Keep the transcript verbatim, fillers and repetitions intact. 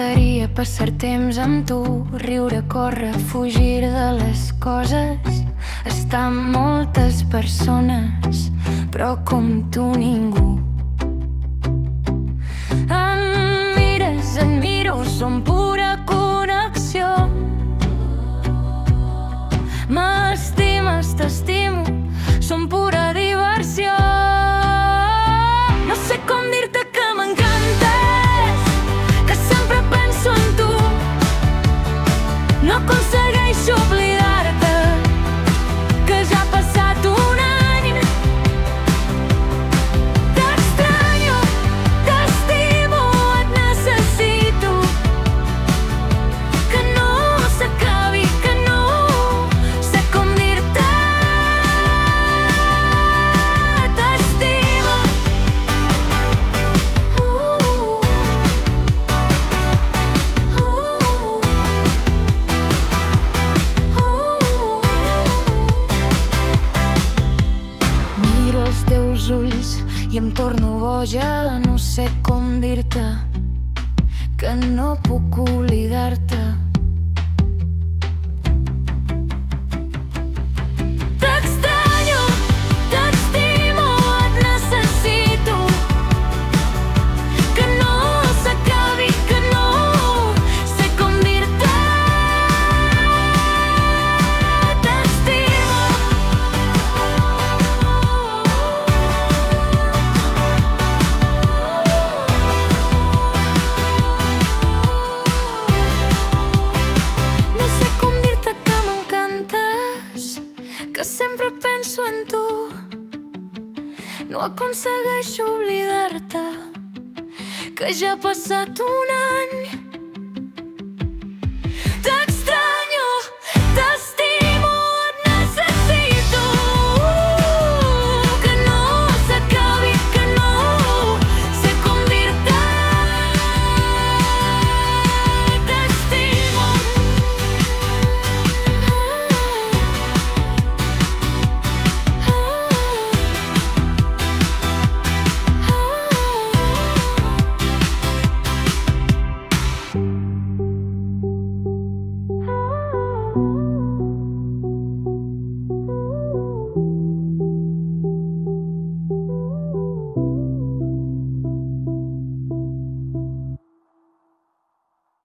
M'agradaria passar temps amb tu, riure, córrer, fugir de les coses, estar amb moltes persones, però com tu ningú. Em mires, et miro, som pura connexió. M'estimes, t'estimo, som pura diversió. No sé com dir-te que m'encantes, que sempre penso en tu. No aconsegueixo oblidar-te, que ja ha passat un any. T'extranyo, t'estimo, et necessito. Que no s'acabi, que no sé com dir-te. T'estimo. Uh, Miro els teus ulls i em torno boja. No sé com dir-te que no puc oblidar-te. T'extranyo, t'estimo, et necessito. Que no s'acabi, que no sé com dir-te. T'estimo. No sé com dir-te que m'encantes, que sempre penso en tu. No aconsegueixo oblidar-te, que ja ha passat un any.